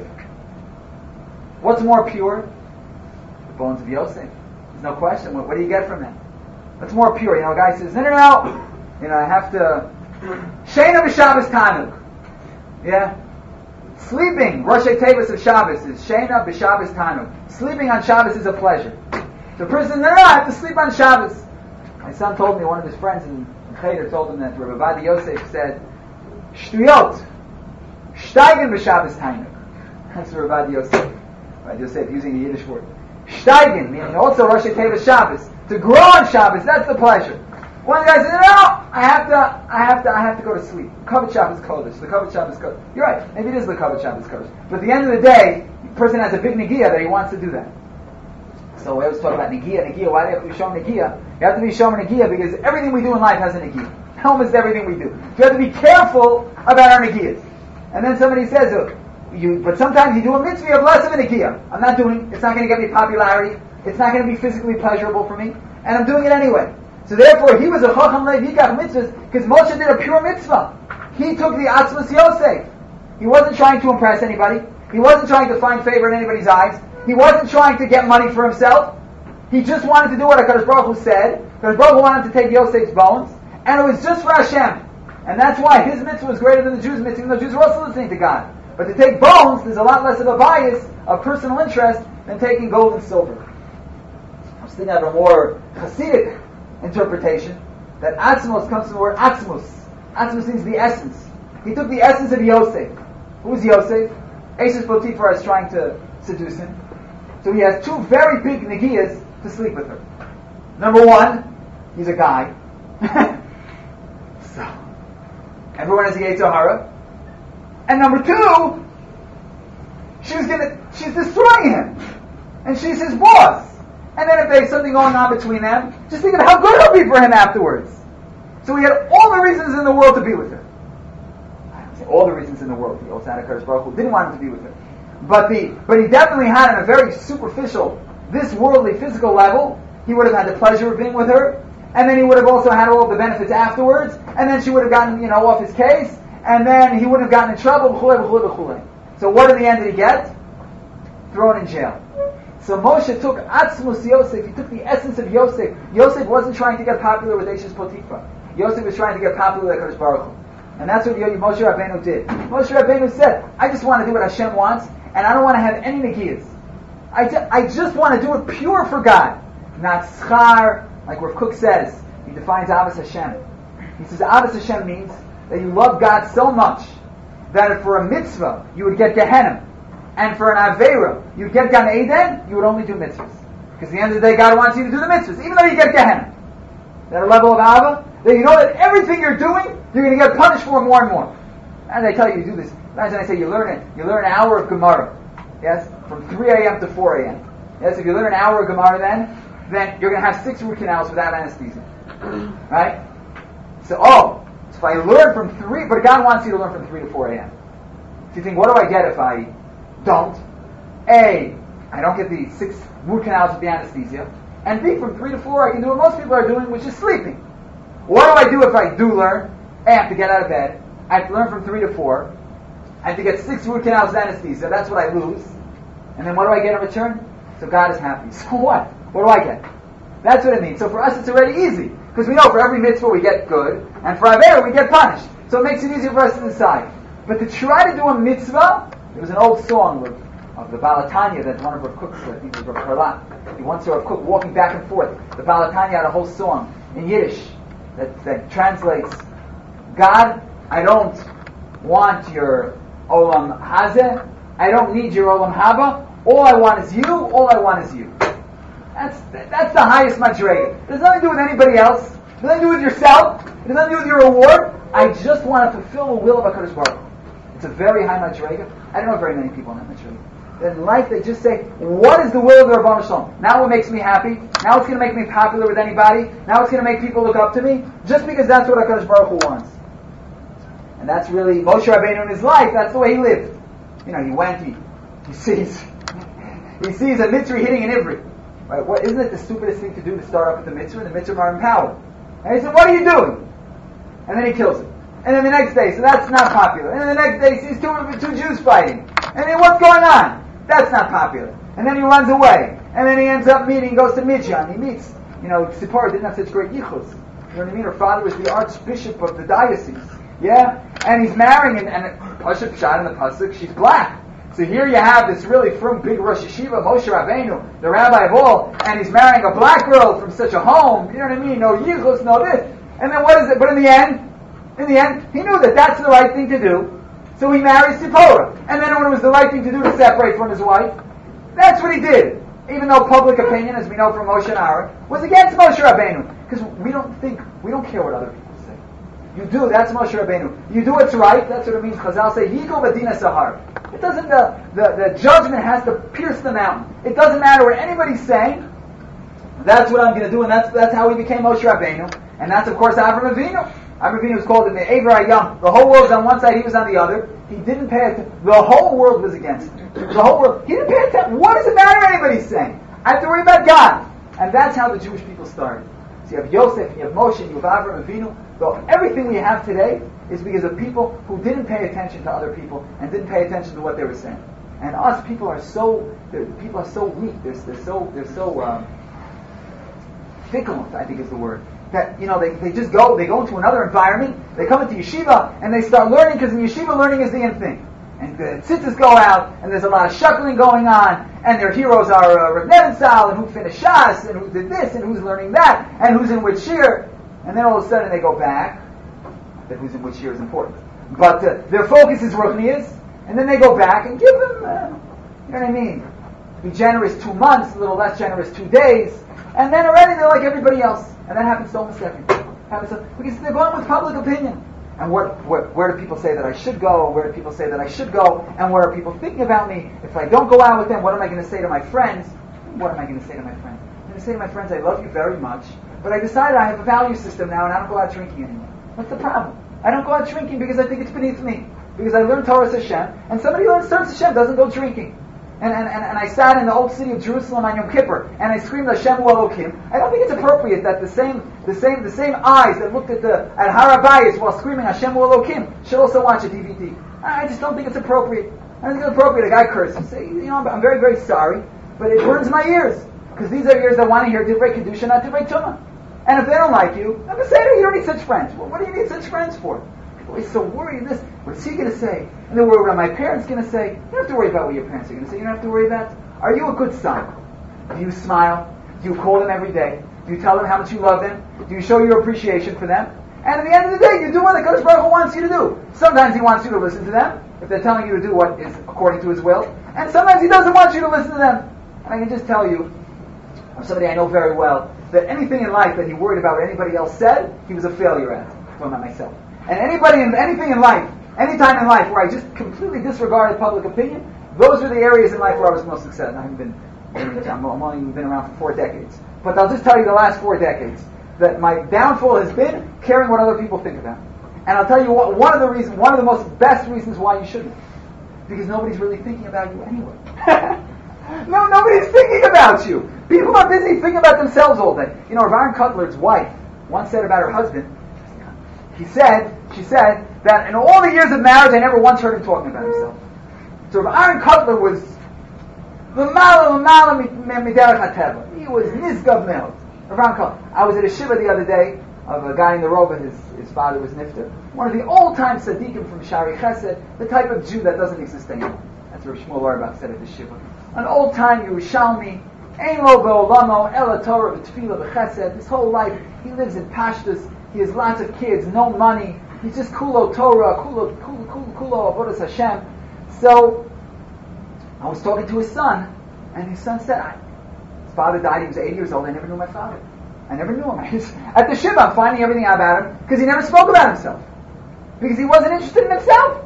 What's more pure? The bones of Yosef. There's no question. What, what do you get from that? What's more pure? You know, a guy says, no, no, no. You know, I have to... Sheina b'Shabbos Tanuk. Yeah? Sleeping, Rosh Tevis of Shabbos is Sheina b'Shabbos Tanuk. Sleeping on Shabbos is a pleasure. The person, no, no, no, I have to sleep on Shabbos. My son told me, one of his friends in Cheder told him that Rabbi Vadi Yosef said, Shtuyot, Steigen b'Shabbos Tanuk. That's Rabbi Vadi Yosef. Rabbi Yosef using the Yiddish word. Steigen, meaning also Rosh Tevis Shabbos. To grow on Shabbos, that's the pleasure. One guy said, no, I have to, I have to, I have to go to sleep. Kavod Shabbos Kodesh. The Kavod Shabbos Kodesh. You're right. Maybe it is the Kavod Shabbos Kodesh. But at the end of the day, the person has a big negiah that he wants to do that. So we always talk about negiah, negiah. Why do you have to be shown negiah? You have to be shown negiah because everything we do in life has a negiah. Almost everything we do. So you have to be careful about our negiahs. And then somebody says, oh, you, but sometimes you do a mitzvah, you have less of a negiah. I'm not doing it. It's not going to get me popularity. It's not going to be physically pleasurable for me. And I'm doing it anyway. So therefore, he was a chacham levikach mitzvahs because Moshe did a pure mitzvah. He took the atzmas Yosef. He wasn't trying to impress anybody. He wasn't trying to find favor in anybody's eyes. He wasn't trying to get money for himself. He just wanted to do what HaKadosh Baruch Hu said. HaKadosh Baruch Hu wanted to take Yosef's bones, and it was just for Hashem. And that's why his mitzvah was greater than the Jews' mitzvah, even though the Jews were also listening to God. But to take bones, there's a lot less of a bias of personal interest than taking gold and silver. I'm thinking of a more Hasidic interpretation, that Atzmos comes from the word Atzmus. Atzmus means the essence. He took the essence of Yosef. Who's Yosef? Eshes Potiphar is trying to seduce him. So he has two very big negiahs to sleep with her. Number one, he's a guy. So, everyone has a Yetzer Hara. And number two, she was gonna, she's destroying him. And she's his boss. And then if there's something going on between them, just think of how good it'll be for him afterwards. So he had all the reasons in the world to be with her. I don't say all the reasons in the world. He also had a HaKadosh Baruch Hu didn't want him to be with her. But the but he definitely had on a very superficial, this worldly, physical level, he would have had the pleasure of being with her, and then he would have also had all the benefits afterwards, and then she would have gotten, you know, off his case, and then he wouldn't have gotten in trouble, b'chulei, b'chulei, b'chulei. So what in the end did he get? Thrown in jail. So Moshe took Atzmus Yosef, he took the essence of Yosef. Yosef wasn't trying to get popular with Eshes Potiphar. Yosef was trying to get popular with HaKadosh Baruch Hu. And that's what Moshe Rabbeinu did. Moshe Rabbeinu said, I just want to do what Hashem wants, and I don't want to have any negiahs. I, ju- I just want to do it pure for God. Not schar, like Rav Kook says. He defines Avos Hashem. He says Avos Hashem means that you love God so much that if for a mitzvah you would get Gehenna, and for an Aveira you would get Gan Eden, you would only do mitzvahs. Because at the end of the day God wants you to do the mitzvahs, even though you get Gehenna. That a level of Ava, that you know that everything you're doing, you're going to get punished for more and more. And I tell you, you do this. Imagine I say you learn it. You learn an hour of Gemara. Yes? From three a.m. to four a.m. Yes? If you learn an hour of Gemara then, then you're going to have six root canals without anesthesia. Right? So, oh, so if I learn from three, but God wants you to learn from three to four a.m. So you think, what do I get if I don't? A, I don't get the six root canals with the anesthesia. And B, from three to four, I can do what most people are doing, which is sleeping. What do I do if I do learn? A, I have to get out of bed. I have to learn from three to four. I have to get six root canals with anesthesia. That's what I lose. And then what do I get in return? So God is happy. So what? What do I get? That's what it means. So for us, it's already easy. Because we know for every mitzvah we get good, and for Avera we get punished. So it makes it easier for us to decide. But to try to do a mitzvah, there was an old song of, of the Balatanya that one of our cooks, I think it was Rav Karlat. He once saw a cook walking back and forth. The Balatanya had a whole song in Yiddish that, that translates, God, I don't want your Olam Hazeh, I don't need your Olam Haba, all I want is you, all I want is you. That's that's the highest madrega. It has nothing to do with anybody else. It has nothing to do with yourself. It has nothing to do with your reward. I just want to fulfill the will of HaKadosh Baruch Hu. It's a very high madrega. I don't know very many people in that madrega. In life, they just say, what is the will of the Rabbanu Shalom? Now what makes me happy? Now it's going to make me popular with anybody? Now it's going to make people look up to me? Just because that's what HaKadosh Baruch Hu wants. And that's really, Moshe Rabbeinu in his life, that's the way he lived. You know, he went, he, he sees, he sees a mitzvah hitting an ivri. Right? What, isn't it the stupidest thing to do to start off with the mitzvah? The mitzvah are empowered. And he said, what are you doing? And then he kills it. And then the next day, so that's not popular. And then the next day, he sees two, two Jews fighting. And then what's going on? That's not popular. And then he runs away. And then he ends up meeting, goes to Midian. He meets, you know, Tzipora didn't have such great yichus. You know what I mean? Her father was the archbishop of the diocese. Yeah? And he's marrying, and, and Pasuk shot in the Pasuk, she's black. So here you have this really from big Rosh Yeshiva, Moshe Rabbeinu, the rabbi of all, and he's marrying a black girl from such a home. You know what I mean? No yichus, no this. And then what is it? But in the end, in the end, he knew that that's the right thing to do. So he marries Tzipora. And then when it was the right thing to do to separate from his wife, that's what he did. Even though public opinion, as we know from Moshe and Aaron, was against Moshe Rabbeinu. Because we don't think, we don't care what other people say. You do, that's Moshe Rabbeinu. You do what's right, that's what it means. Chazal say, Yiko Badina Sahar. It doesn't, the, the, the judgment has to pierce the mountain. It doesn't matter what anybody's saying. That's what I'm going to do, and that's that's how he became Moshe Rabbeinu. And that's, of course, Avram Avinu. Avram Avinu was called in the Ever Hayam. The whole world was on one side, he was on the other. He didn't pay attention. The whole world was against him. The whole world. He didn't pay attention. What does it matter what anybody's saying? I have to worry about God. And that's how the Jewish people started. So you have Yosef, you have Moshe, you have Avram Avinu. So everything we have today is because of people who didn't pay attention to other people and didn't pay attention to what they were saying. And us people are so people are so weak. They're, they're so they're so um, fickle, I think is the word. That, you know, they, they just go, they go into another environment, they come into yeshiva, and they start learning, because in yeshiva learning is the end thing. And the tzitzis go out, and there's a lot of shuckling going on, and their heroes are uh, Rav Nebenzahl, and who finished Shas, and who did this, and who's learning that, and who's in which shir. And then all of a sudden they go back. That who's in which shir is important. But uh, their focus is Ruchnias, and then they go back and give them, uh, you know what I mean? Be generous two months, a little less generous two days, and then already they're like everybody else. And that happens to almost everything. Happens to, because they're going with public opinion. And where, where, where do people say that I should go? Where do people say that I should go? And where are people thinking about me? If I don't go out with them, what am I going to say to my friends? What am I going to say to my friends? I'm going to say to my friends, I love you very much, but I decided I have a value system now and I don't go out drinking anymore. What's the problem? I don't go out drinking because I think it's beneath me. Because I learned Torah Hashem, and somebody who learns Torah Hashem doesn't go drinking. And, and, and, and I sat in the old city of Jerusalem on Yom Kippur, and I screamed Hashem Elokim. I don't think it's appropriate that the same, the same, the same eyes that looked at the at Har HaBayis while screaming Hashem Elokim should also watch a D V D. I just don't think it's appropriate. I don't think it's appropriate. A guy curses. Say, you know, I'm very, very sorry, but it burns my ears because these are ears that want to hear Divrei Kedusha, not Divrei Tumah. And if they don't like you, I'm going to say to you, you don't need such friends. Well, what do you need such friends for? We're so worried. This, what's he going to say? And then what are my parents going to say? You don't have to worry about what your parents are going to say. You don't have to worry about. Are you a good son? Do you smile? Do you call them every day? Do you tell them how much you love them? Do you show your appreciation for them? And at the end of the day, you do what the Kadosh Baruch Hu wants you to do. Sometimes He wants you to listen to them if they're telling you to do what is according to His will, and sometimes He doesn't want you to listen to them. And I can just tell you, I'm somebody I know very well, that anything in life that he worried about what anybody else said, he was a failure at. I'm talking about myself. And anybody in anything in life, any time in life where I just completely disregarded public opinion, those were the areas in life where I was most successful. I haven't been, I'm only been around for four decades. But I'll just tell you the last four decades, that my downfall has been caring what other people think about. And I'll tell you what, one of the reasons, one of the most best reasons why you shouldn't. Because nobody's really thinking about you anyway. No, nobody's thinking about you. People are busy thinking about themselves all day. You know, Rav Aaron Cutler's wife once said about her husband, he said, she said, that in all the years of marriage, I never once heard him talking about himself. So Rav Aaron Cutler was l'mala l'mala miderech hateva. He was nisgav meld. Rav Aaron Cutler. I was at a shiva the other day, of a guy in the Rova. His his father was Nifter. One of the old-time tzaddikim from Shari Chesed, the type of Jew that doesn't exist anymore. That's what Shmuel Auerbach said at the Shiva. An old-time Yerushalmi, Ein lo be'olamo ela Torah v'tefillah v'chesed. His whole life, he lives in Pashtus. He has lots of kids, no money. He's just kulo Torah, kulo kulo kulo, kulo avodas Hashem. So I was talking to his son, and his son said, I, his father died. He was eighty years old. I never knew my father. I never knew him. At the Shiva, I'm finding everything out about him because he never spoke about himself. Because he wasn't interested in himself.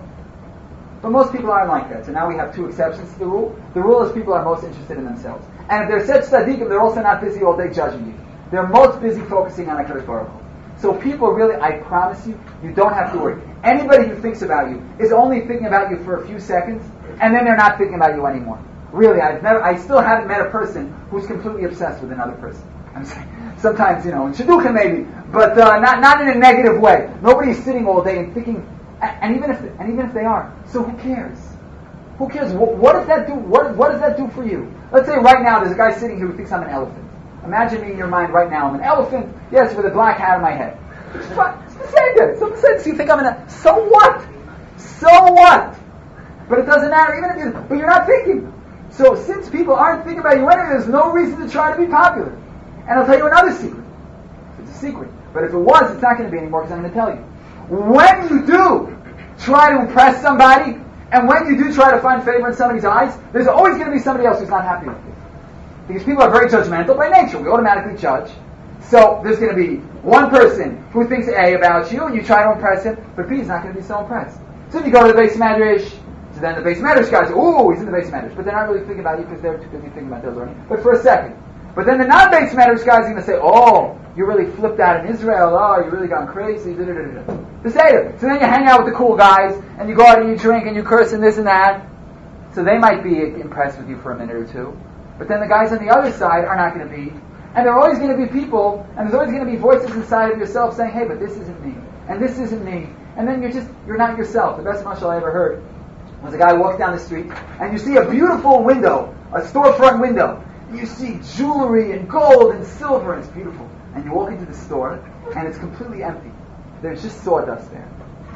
But most people aren't like that. So now we have two exceptions to the rule. The rule is people are most interested in themselves. And if they're such tzaddikim, they're also not busy all day judging you. They're most busy focusing on HaKadosh Baruch Hu. So people really, I promise you, you don't have to worry. Anybody who thinks about you is only thinking about you for a few seconds, and then they're not thinking about you anymore. Really, I've never, I still haven't met a person who's completely obsessed with another person. I'm saying, sometimes, you know, in Shidduchim maybe, but uh, not not in a negative way. Nobody's sitting all day and thinking, and even if and even if they are, so who cares? Who cares? What, what does that do? What what does that do for you? Let's say right now there's a guy sitting here who thinks I'm an elephant. Imagine me in your mind right now. I'm an elephant, yes, with a black hat on my head. It's, fun. It's the same thing. It's the same. So you think I'm an so what? So what? But it doesn't matter, even if you. But you're not thinking. So since people aren't thinking about you anyway, there's no reason to try to be popular. And I'll tell you another secret. It's a secret. But if it was, it's not going to be anymore because I'm going to tell you. When you do try to impress somebody, and when you do try to find favor in somebody's eyes, there's always going to be somebody else who's not happy with you. Because people are very judgmental by nature. We automatically judge. So there's going to be one person who thinks A about you, and you try to impress him, but B is not going to be so impressed. So if you go to the base Medrash, so then the base Medrash guys, ooh, he's in the base Medrash. But they're not really thinking about you because they're too busy thinking about their learning. But for a second. But then the non-base Medrash guys are going to say, oh, you really flipped out in Israel, oh, you really gone crazy, da da da da. The Seder. So then you hang out with the cool guys, and you go out and you drink, and you curse and this and that. So they might be impressed with you for a minute or two. But then the guys on the other side are not going to be. And there are always going to be people, and there's always going to be voices inside of yourself saying, hey, but this isn't me, and this isn't me. And then you're just, you're not yourself. The best mashal I ever heard was a guy walks down the street, and you see a beautiful window, a storefront window. You see jewelry and gold and silver, and it's beautiful. And you walk into the store, and it's completely empty. There's just sawdust there.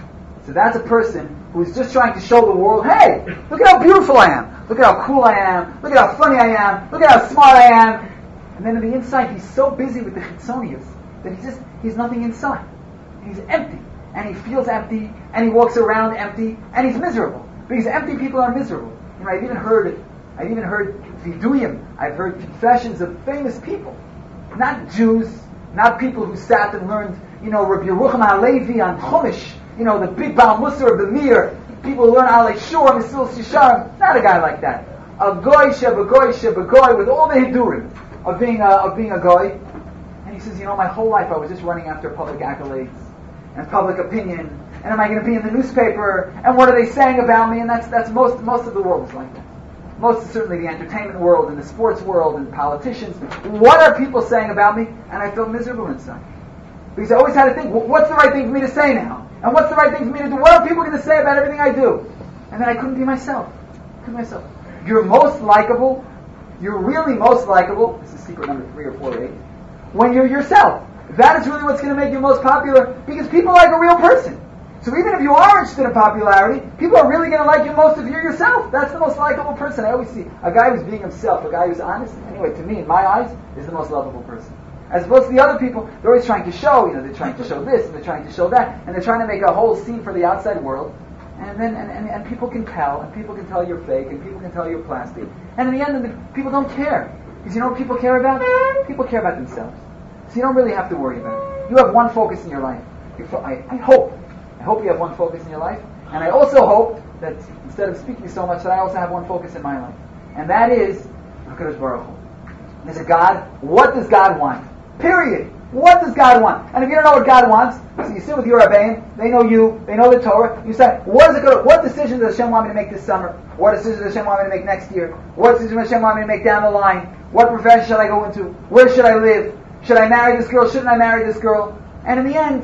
So that's a person who's just trying to show the world, hey, look at how beautiful I am. Look at how cool I am. Look at how funny I am. Look at how smart I am. And then on the inside, he's so busy with the chitzonius that he's just, he's nothing inside. He's empty. And he feels empty, and he walks around empty, and he's miserable. Because empty people are miserable. You know, I've even heard, I've even heard viduyim. I've heard confessions of famous people. Not Jews, not people who sat and learned, you know, Rabbi Yerucham HaLevi on Chumash, you know, the big Baal Musar of the Mir, people who learn Alei Shur, Mesil Shisharim, not a guy like that. A goy sheb, a goy sheb, a goy with all the hidurim of being a, of being a goy. And he says, you know, my whole life I was just running after public accolades and public opinion, and am I going to be in the newspaper, and what are they saying about me? And that's that's most most of the world is like that. Most certainly the entertainment world and the sports world and politicians. What are people saying about me? And I feel miserable inside. Because I always had to think, what's the right thing for me to say now? And what's the right thing for me to do? What are people going to say about everything I do? And then I couldn't be myself. Couldn't be myself. You're most likable, you're really most likable, this is secret number three or four or eight, when you're yourself. That is really what's going to make you most popular, because people like a real person. So even if you are interested in popularity, people are really going to like you most if you're yourself. That's the most likable person. I always see a guy who's being himself, a guy who's honest. Anyway, to me, in my eyes, is the most lovable person. As opposed to the other people, they're always trying to show, you know, they're trying to show this, and they're trying to show that, and they're trying to make a whole scene for the outside world. And then, and, and, and people can tell, and people can tell you're fake, and people can tell you're plastic. And in the end, the people don't care. Because you know what people care about? People care about themselves. So you don't really have to worry about it. You have one focus in your life. You fo- I, I hope. I hope you have one focus in your life. And I also hope that instead of speaking so much, that I also have one focus in my life. And that is HaKadosh Baruch Hu. There's a God. What does God want? Period. What does God want? And if you don't know what God wants, so you sit with your Rebbeim, they know you, they know the Torah, you say, what is it good? What decision does Hashem want me to make this summer? What decision does Hashem want me to make next year? What decision does Hashem want me to make down the line? What profession should I go into? Where should I live? Should I marry this girl? Shouldn't I marry this girl? And in the end,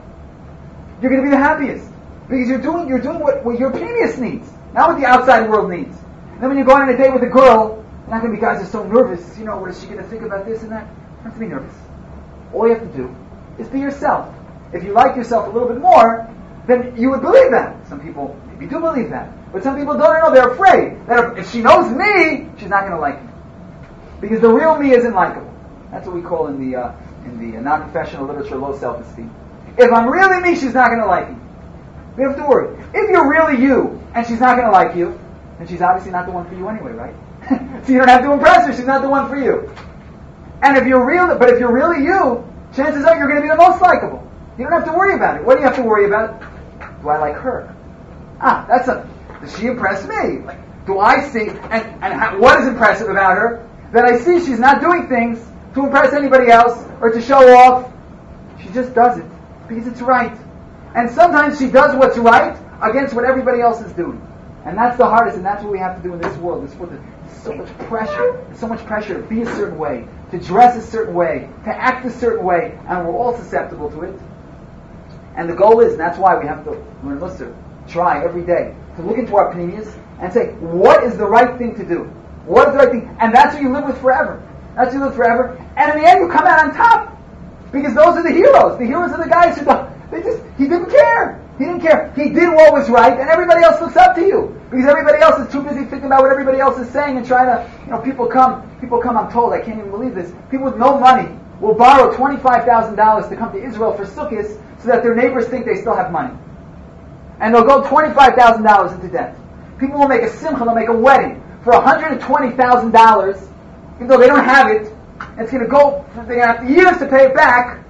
you're going to be the happiest. Because you're doing you're doing what, what your previous needs, not what the outside world needs. And then when you're going on a date with a girl, you're not going to be guys are so nervous, you know, what is she going to think about this and that? You don't have to be nervous. All you have to do is be yourself. If you like yourself a little bit more, then you would believe that. Some people maybe do believe that. But some people don't know. They're afraid that if she knows me, she's not going to like me. Because the real me isn't likable. That's what we call in the uh, in the uh, non-professional literature low self-esteem. If I'm really me, she's not going to like me. We don't have to worry. If you're really you, and she's not going to like you, then she's obviously not the one for you anyway, right? So you don't have to impress her. She's not the one for you. And if you're real, but if you're really you, chances are you're going to be the most likable. You don't have to worry about it. What do you have to worry about? Do I like her? Ah, that's a. Does she impress me? Like, do I see? And and how, what is impressive about her? That I see she's not doing things to impress anybody else or to show off. She just does it because it's right. And sometimes she does what's right against what everybody else is doing. And that's the hardest, and that's what we have to do in this world. This world, there's so much pressure. There's so much pressure to be a certain way, to dress a certain way, to act a certain way, and we're all susceptible to it. And the goal is, and that's why we have to learn Musar, try every day to look into our opinions and say, what is the right thing to do? What is the right thing? And that's what you live with forever. That's what you live forever. And in the end, you come out on top. Because those are the heroes. The heroes are the guys who don't, they just, he didn't care. He didn't care. He did what was right, and everybody else looks up to you. Because everybody else is too busy thinking about what everybody else is saying and trying to, you know, people come, people come, I'm told, I can't even believe this, people with no money will borrow twenty-five thousand dollars to come to Israel for Sukkot so that their neighbors think they still have money. And they'll go twenty-five thousand dollars into debt. People will make a simcha, they'll make a wedding for one hundred twenty thousand dollars, even though they don't have it. And it's going to go, they're going to have years to pay it back.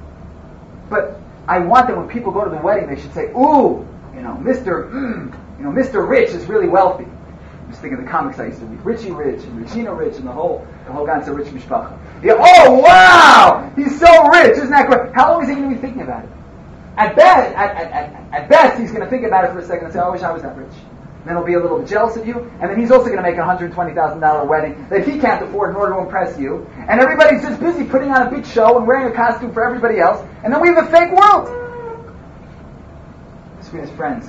But I want that when people go to the wedding, they should say, ooh, you know, Mister Mm, you know, Mister Rich is really wealthy. I'm just thinking of the comics I used to read. Richie Rich and Regina Rich and the whole, the whole guy's a rich mishpacha. Yeah, oh, wow! He's so rich, isn't that great? How long is he going to be thinking about it? At best, at, at, at, at best, he's going to think about it for a second and say, oh, I wish I was that rich. Then he'll be a little bit jealous of you, and then he's also going to make a one hundred twenty thousand dollars wedding that he can't afford in order to impress you. And everybody's just busy putting on a big show and wearing a costume for everybody else, and then we have a fake world. Sweetest friends,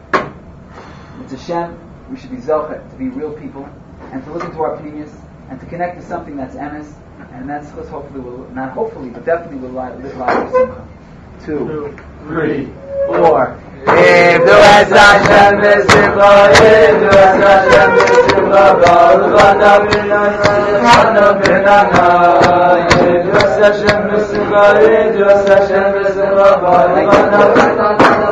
it's a Shem, we should be zochet, to be real people, and to look into our opinions, and to connect to something that's emes, and that's what hopefully will, not hopefully, but definitely will live life of simcha. Two, three, four. If the West Hashem is simcha, if the West Hashem is simcha, Baruch Ata B'nana, B'nana, if the West Hashem is simcha, if the West Hashem is simcha, Baruch Ata B'nana,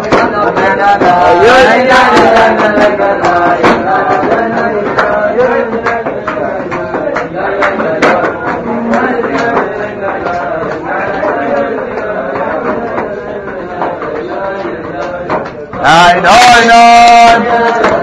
Nine, nine, nine.